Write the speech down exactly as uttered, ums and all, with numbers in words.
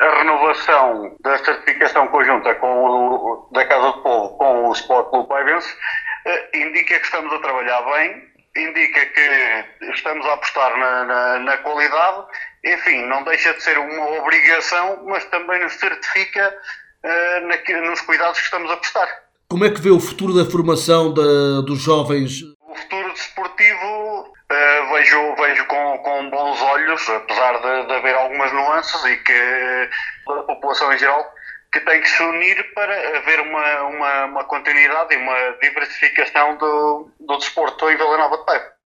a renovação da certificação conjunta com o, da Casa do Povo com o Sport Clube Paivense uh, indica que estamos a trabalhar bem, indica que estamos a apostar na, na, na qualidade, enfim, não deixa de ser uma obrigação, mas também nos certifica uh, na, nos cuidados que estamos a prestar. Como é que vê o futuro da formação de, dos jovens? O futuro desportivo uh, vejo, vejo com, com bons olhos, apesar de, de haver algumas nuances e que a população em geral que tem que se unir para haver uma, uma, uma continuidade e uma diversificação do, do desporto em Vila Nova de Paiva.